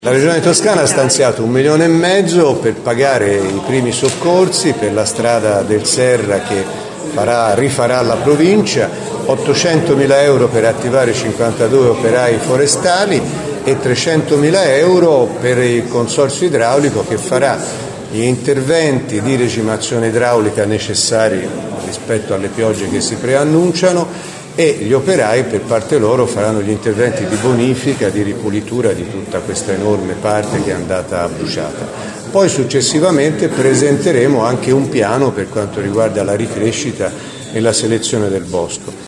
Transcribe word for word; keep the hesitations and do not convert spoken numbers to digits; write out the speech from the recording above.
La Regione Toscana ha stanziato un milione e mezzo per pagare i primi soccorsi per la strada del Serra che farà, rifarà la provincia, ottocentomila euro per attivare cinquantadue operai forestali e trecentomila euro per il consorzio idraulico che farà gli interventi di regimazione idraulica necessari rispetto alle piogge che si preannunciano, e gli operai per parte loro faranno gli interventi di bonifica, di ripulitura di tutta questa enorme parte che è andata bruciata. Poi successivamente presenteremo anche un piano per quanto riguarda la ricrescita e la selezione del bosco.